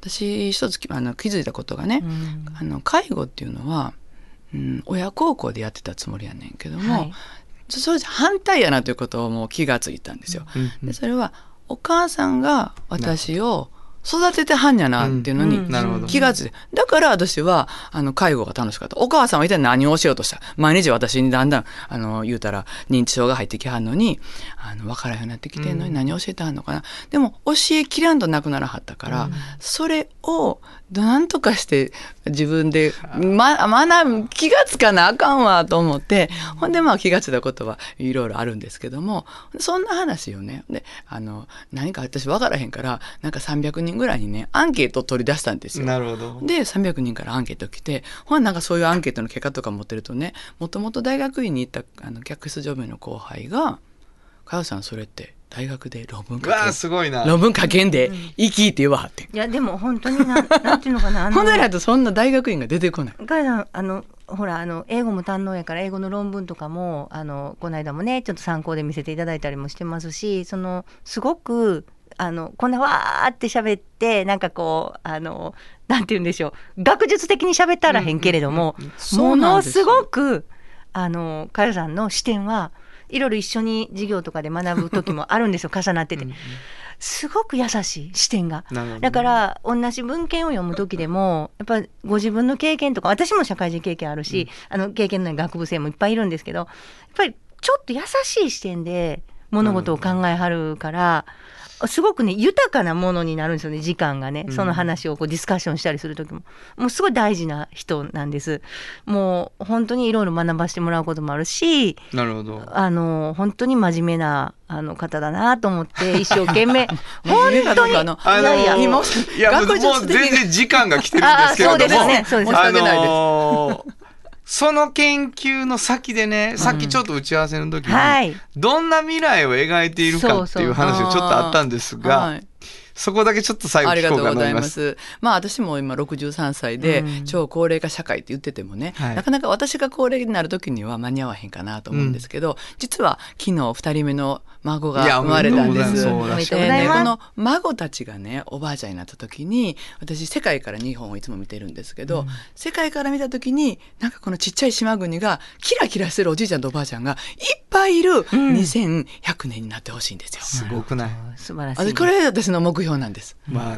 私一つあの気づいたことがね、うん、あの介護っていうのは、うん、親孝行でやってたつもりやねんけども、はい、それじゃ反対やなということをもう気がついたんですよ、うんうん、でそれはお母さんが私を育ててはんやなっていうのに気がついて、だから私はあの介護が楽しかった。お母さんは一体何をしようとした。毎日私にだんだんあの言うたら認知症が入ってきはんのにあの分からんようになってきてんのに何を教えてはんのかな、うん、でも教えきらんとなくならはったから、うん、それをなんとかして自分で、ま、学ぶ気がつかなあかんわと思って、ほんでまあ気がついたことはいろいろあるんですけどもそんな話をねであの何か私分からへんからなんかさんびゃくにんぐらいにねアンケートを取り出したんですよ。 なるほど。 でさんびゃくにんからアンケート来てほんなんかそういうアンケートの結果とか持ってるとねもともと大学院に行ったあの客室乗務員の後輩が「かよさんそれって大学で論文書けんわすごいな論文書けんでいき」って言わはって、 いやでも本当に な, なんていうのかなほんならとそんな大学院が出てこない。 かよさんあのほらあの英語も堪能やから英語の論文とかもあのこの間もねちょっと参考で見せていただいたりもしてますしそのすごくあのこんなわーって喋ってなんかこうあのなんて言うんでしょう学術的に喋ったらへんけれども、うんうんうん、ものすごくあのかよさんの視点はいろいろ一緒に授業とかで学ぶ時もあるんですよ重なっててうん、うん、すごく優しい視点が、ね、だから同じ文献を読む時でもやっぱりご自分の経験とか私も社会人経験あるし、うん、あの経験のない学部生もいっぱいいるんですけどやっぱりちょっと優しい視点で物事を考えはるからすごくね豊かなものになるんですよね時間がね、うん、その話をこうディスカッションしたりする時ももうすごい大事な人なんです。もう本当にいろいろ学ばせてもらうこともあるしなるほどあの本当に真面目なあの方だなと思って一生懸命本当にあのいやいや今いやもう全然時間が来てるんですけれどもそうですねそうです申し訳ないです、あのーその研究の先でね、さっきちょっと打ち合わせの時に、うんはい、どんな未来を描いているかっていう話がちょっとあったんですが、はい、そこだけちょっと最後聞こうかと思います。 まあ私も今ろくじゅうさんさいで、うん、超高齢化社会って言っててもね、はい、なかなか私が高齢になる時には間に合わへんかなと思うんですけど、うん、実は昨日ふたりめの孫が生まれたんです。 おめでとうございます。 この孫たちがねおばあちゃんになった時に私世界から日本をいつも見てるんですけど、うん、世界から見た時になんかこのちっちゃい島国がキラキラしてるおじいちゃんとおばあちゃんがいっぱいいるにせんひゃくねんになってほしいんですよ、 うん、すごくない？ 素晴らしい。 これ私の目標なんです。 まあね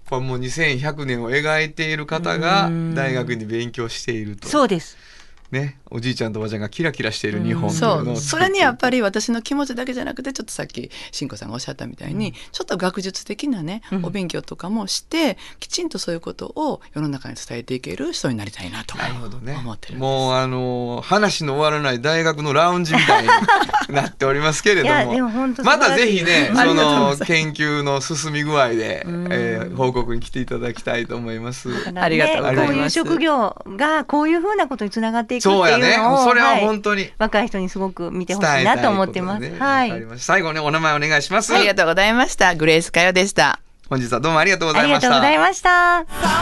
これもうにせんひゃくねんを描いている方が大学に勉強していると。 そうですね、おじいちゃんとおばあちゃんがキラキラしている日本そう、それにやっぱり私の気持ちだけじゃなくて、ちょっとさっき慎吾さんがおっしゃったみたいに、うん、ちょっと学術的なね、うん、お勉強とかもしてきちんとそういうことを世の中に伝えていける人になりたいなと思ってるんです。なるほどね、 もうあの話の終わらない大学のラウンジみたいになっておりますけれどもでも本当またぜひねその研究の進み具合で、えー、報告に来ていただきたいと思います。 ありがとうございます。 こういう職業がこういうふうなことにつながっていくっていうのを、 そうやね、それは本当に、はい、 若い人にすごく見てほしいなと思ってます。ね、はい。 最後にお名前お願いします。 ありがとうございました。グレースカヨでした。 本日はどうもありがとうございました。 ありがとうございました。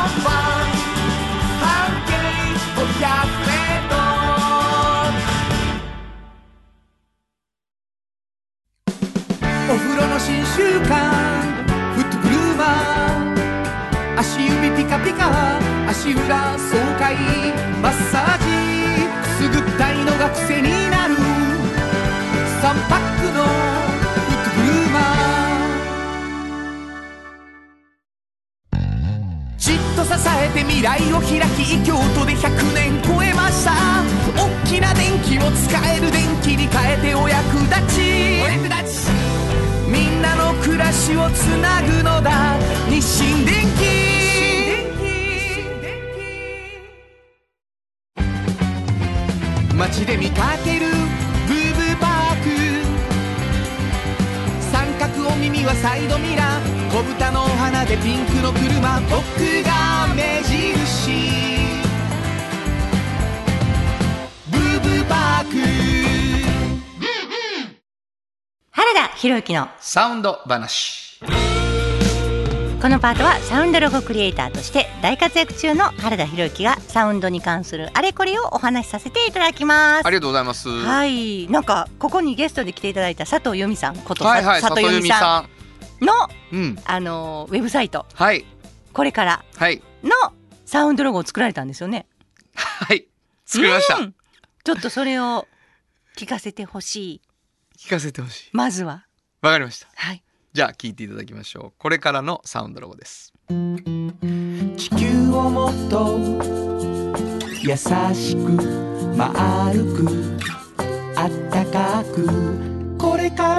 お風呂の新習慣フットグルーマー、足指ピカピカ足裏爽快マッサージくすぐったいのが癖になるさんパックのフットグルーマー、じっと支えて未来を開き京都でひゃくねん超えました。大きな電気を使える電気に変えてお役立ち、お役立ちみんなの暮らしをつなぐのだ日清電気。街で見かけるブーブーパーク、三角お耳はサイドミラー、小豚のお花でピンクの車、僕が目印ブーブーパーク。 原田博之のサウンド話。 このパートはサウンドロゴクリエイターとして大活躍中の原田博之がサウンドに関するあれこれをお話しさせていただきます。 ありがとうございます。 はい、なんかここにゲストで来ていただいた佐藤由美さんこと、 はいはい、 佐藤由美さんの、 うん、 あのウェブサイト、 はい、 これからのサウンドロゴを作られたんですよね。 はい、作りました。 ちょっとそれを聞かせてほしい。 聞かせてほしい。 まずは。 わかりました。 はい。 じゃあ聞いていただきましょう。これからのサウンドロゴです。 地球をもっと優しく丸くあったかくこれから。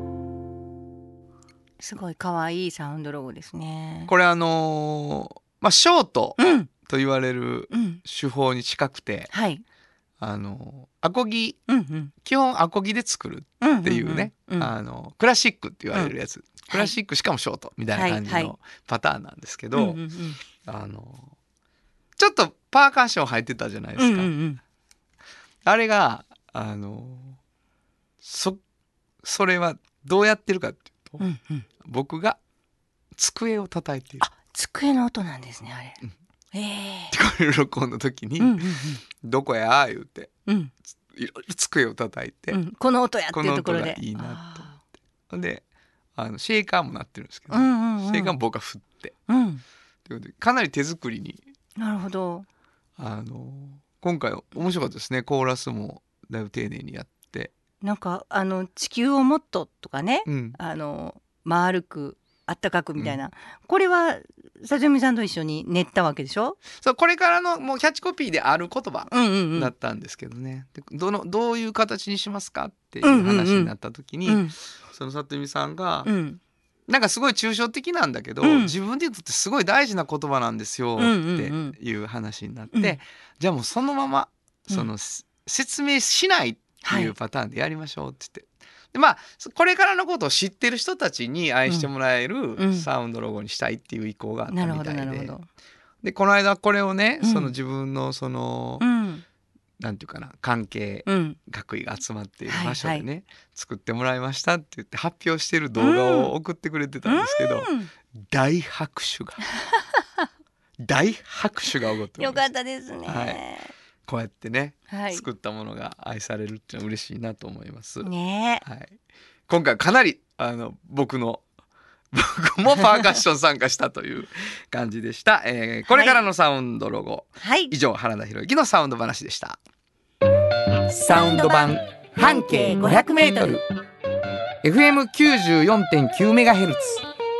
すごい可愛いサウンドロゴですね。 これあのー、まあショートと言われる手法に近くて、 うん、はい、 あのアコギ、 うんうん、基本アコギで作るっていうね、うんうんうん、あのクラシックって言われるやつ、うん、クラシックしかもショートみたいな感じのパターンなんですけど、はいはいはい、あのちょっとパーカッション入ってたじゃないですか、うんうんうん、あれがあの そ, それはどうやってるかっていうと、うんうん、僕が机を叩いている。 あ、机の音なんですねあれ、うん、 えー、これ録音の時に、うんうんうん、どこや言うて、うん、いろいろ机を叩いて、うん、 この音やっていうところでこの音がいいなと思って、であのシェーカーも鳴ってるんですけど、うんうんうん、シェーカーも僕が振って、うん、ということでかなり手作りに。 なるほど。 あの今回面白かったですね。コーラスもだいぶ丁寧にやって、 なんかあの地球をもっととかね、うん、あの丸くあったかくみたいな、うん、これは佐々木さんと一緒に練ったわけでしょ。 そう、これからのもうキャッチコピーである言葉だったんですけどね、うんうんうん、で ど, のどういう形にしますかっていう話になった時に、うんうんうん、その里見さんが、うん、なんかすごい抽象的なんだけど、うん、自分で言うとってすごい大事な言葉なんですよっていう話になって、うんうんうん、じゃあもうそのままその、うん、説明しないっていうパターンでやりましょうって言って、はい、でまあこれからのことを知ってる人たちに愛してもらえるサウンドロゴにしたいっていう意向があったみたいで、うんうん、でこの間これをね、うん、その自分のその、うん、なんていうかな関係、うん、学位が集まっている場所でね、はいはい、作ってもらいましたって言って発表してる動画を送ってくれてたんですけど、うん、大拍手が大拍手が起こってます。 よかったですね、 はい、こうやってね、はい、作ったものが愛されるっていうのは嬉しいなと思います、 ね、 はい、今回かなりあの僕の僕もパーカッション参加したという感じでした、えー、これからのサウンドロゴ、はい、以上原田博之のサウンド話でした。 サウンド版半径 ごひゃくメートルエフエムきゅうじゅうよんてんきゅうメガヘルツ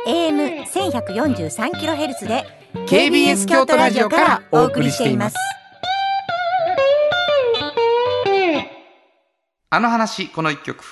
エーエムせんひゃくよんじゅうさんキロヘルツ でケービーエス 京都ラジオからお送りしています。 あの話この一曲。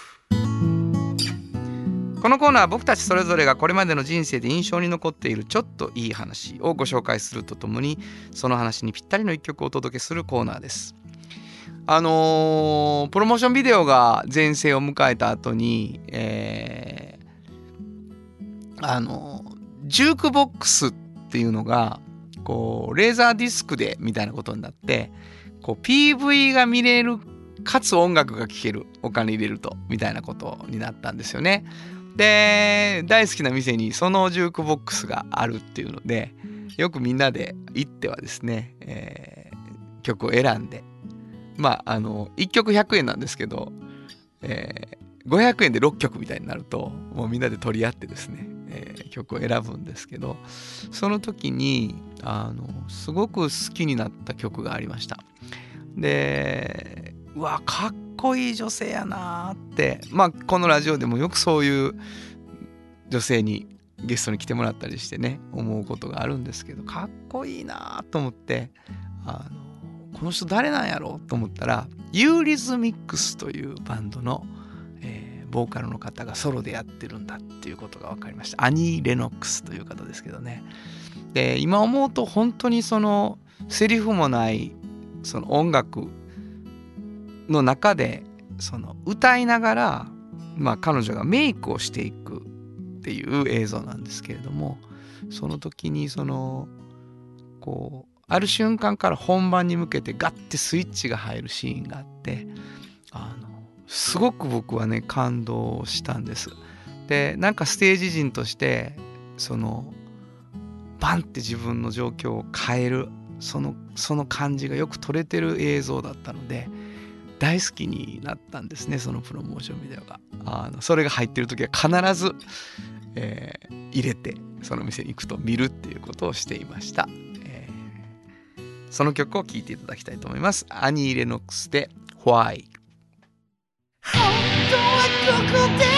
このコーナーは僕たちそれぞれがこれまでの人生で印象に残っているちょっといい話をご紹介するとともに、その話にぴったりの一曲をお届けするコーナーです。あのー、プロモーションビデオが全盛を迎えた後に、えー、あのー、ジュークボックスっていうのがこうレーザーディスクでみたいなことになって、こう ピーブイ が見れるかつ音楽が聴ける、お金入れるとみたいなことになったんですよね。で、大好きな店にそのジュークボックスがあるっていうので、よくみんなで行ってはですね、えー、曲を選んで、まああのいっきょくひゃくえんなんですけど、えー、ごひゃくえんでろっきょくみたいになると、もうみんなで取り合ってですね、えー、曲を選ぶんですけど、その時にあのすごく好きになった曲がありました。で、うわかっこいい女性やなって、まあこのラジオでもよくそういう女性にゲストに来てもらったりしてね、思うことがあるんですけど、かっこいいなと思って、あのこの人誰なんやろうと思ったら、ユーリズミックスというバンドの、えー、ボーカルの方がソロでやってるんだっていうことが分かりました。アニー・レノックスという方ですけどね。で、今思うと本当にそのセリフもないその音楽の中でその歌いながら、まあ彼女がメイクをしていくっていう映像なんですけれども、その時にそのこうある瞬間から本番に向けてガッてスイッチが入るシーンがあって、あのすごく僕はね感動したんです。で、なんかステージ人としてそのバンって自分の状況を変えるそのその感じがよく撮れてる映像だったので大好きになったんですね、そのプロモーションビデオが。あのそれが入ってる時は必ず、えー、入れてその店に行くと見るっていうことをしていました。その曲を聴いていただきたいと思います。アニー・レノックスで Why。 本当はここで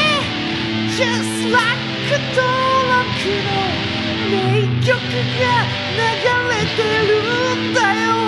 Just like 登録の名曲が流れてるんだよ。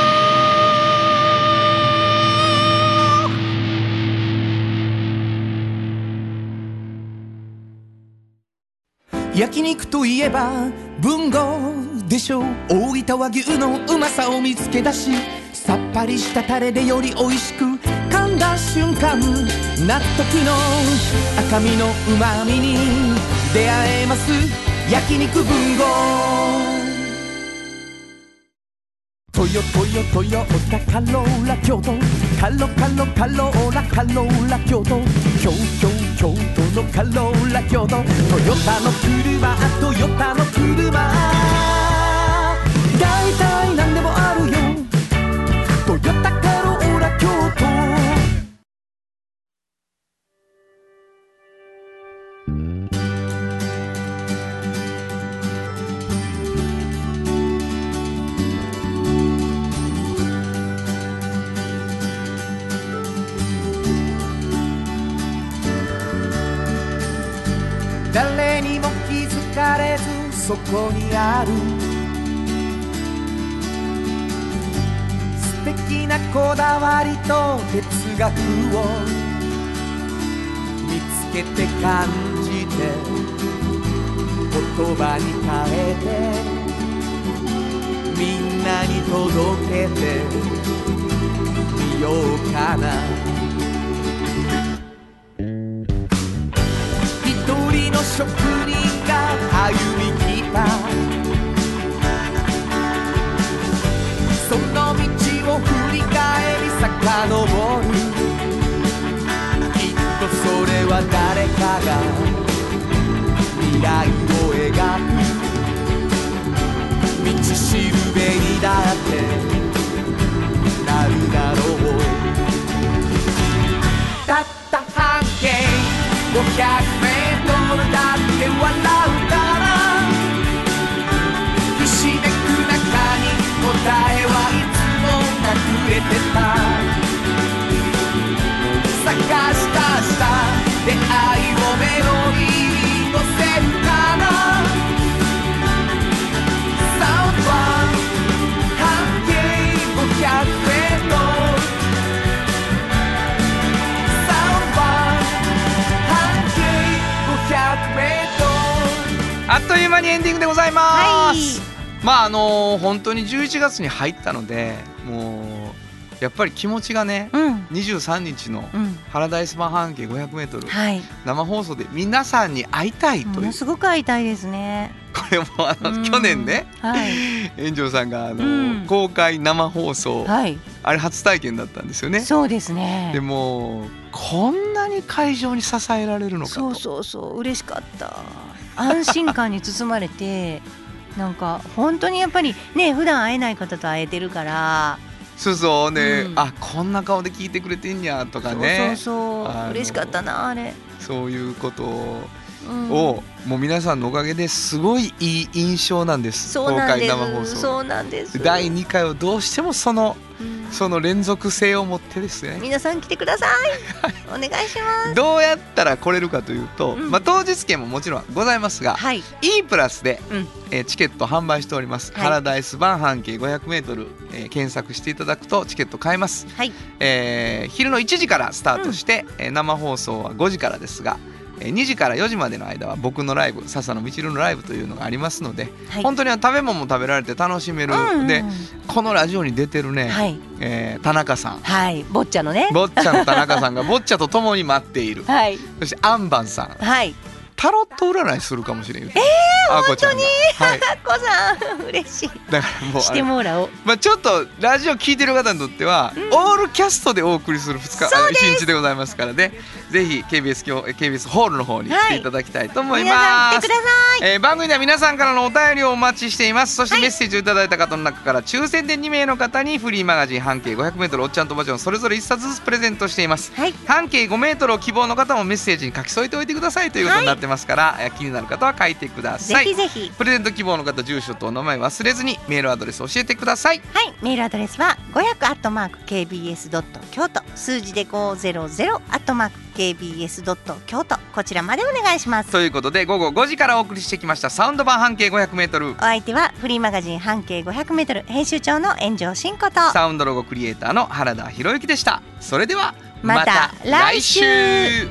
焼肉といえば文豪でしょう。大分和牛のうまさを見つけ出し、さっぱりしたタレでより美味しく噛んだ瞬間、納得の赤身のうまみに出会えます。焼肉文豪。トヨトヨトヨタカローラ京都、カロカロカローラカローラ京都、京京京都のカローラ京都、トヨタの車トヨタの車、大体何でもあるよ、トヨタカローラ京都。誰にも気づかれずそこにある素敵なこだわりと哲学を見つけて感じて言葉に変えてみんなに届けてみようかな。職人が歩み来たその道を振り返り遡る、きっとそれは誰かが未来を描く道しるべにだってなるだろう。たった半径ごひゃくメートルだってあっという間にエンディングでございます、はい、まああのー、本当にじゅういちがつに入ったのでもうやっぱり気持ちがね、うん、にじゅうさんにちのパラダイス版半径 ごひゃくメートル、はい、生放送で皆さんに会いたいという、ものすごく会いたいですね。 これもあの、うん、去年ね、はい、炎上さんがあの、うん、公開生放送、はい、あれ初体験だったんですよね。 そうですね。 でもこんなに会場に支えられるのかと。 そうそうそう嬉しかった。安心感に包まれてなんか本当にやっぱりね普段会えない方と会えてるからそうそうね、うん、あこんな顔で聞いてくれてんやとかね。 そうそうそう嬉しかったなあれ。 そういうことを、うん、もう皆さんのおかげですごいいい印象なんです。 そうなんです。 公開生放送。 そうなんです。 だいにかいをどうしてもその、うん、その連続性を持ってですね。 皆さん来てください。お願いします。 どうやったら来れるかというと、うん、まあ、当日券ももちろんございますが、はい、E プラスで、うん、えー、チケット販売しております、はい、パラダイス版半径 ごひゃくメートル、えー、検索していただくとチケット買えます、はい、えー、昼のいちじからスタートして、うん、えー、生放送はごじからですがにじからよじまでの間は僕のライブ笹野みちるのライブというのがありますので、はい、本当に食べ物も食べられて楽しめる、うんうん、でこのラジオに出てるね、はい、えー、田中さん、 はい、ボッチャのねボッチャの田中さんがボッチャとともに待っている、はい、そしてアンバンさん、はい、タロット占いするかもしれん。えー、 本当に、はい、あこさん嬉しい。だからもうしてもらおう。 まあちょっとラジオ聞いてる方にとっては、うん、オールキャストでお送りするふつかいちにちでございますからね。ぜひ ケービーエス, ケービーエスホールの方に来ていただきたいと思います。 はい、皆さん来てください。 えー、番組では皆さんからのお便りをお待ちしています。そしてメッセージをいただいた方の中から抽選でにめいの方にフリーマガジン半径 ごひゃくメートル おっちゃんとおばちゃんそれぞれいっさつずつプレゼントしています。はい、半径ごメートルを希望の方もメッセージに書き添えておいてくださいということになってますから、はい、気になる方は書いてください。 ぜひぜひプレゼント希望の方住所とお名前忘れずにメールアドレス教えてください。 はい、メールアドレスはごひゃくアットマーク ケービーエスドット京都数字でごひゃくアットマーク ケービーエスドット京都こちらまでお願いします。 ということで午後ごじからお送りしてきましたサウンド版半径 ごひゃくメートル、 お相手はフリーマガジン半径 ごひゃくメートル 編集長の炎上真子とサウンドロゴクリエイターの原田博之でした。それではまた来週。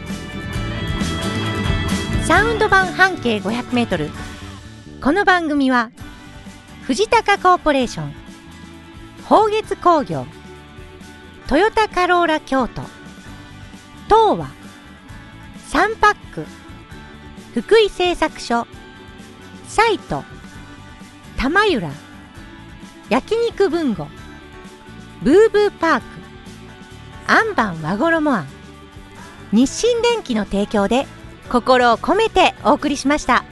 サウンド版半径 ごひゃくメートル、 この番組は藤高コーポレーション、宝月工業、トヨタカローラ京都、東和、サンパック、福井製作所、サイト、玉浦、焼肉文吾、ブーブーパーク、アンバン和衣庵、日清電機の提供で心を込めてお送りしました。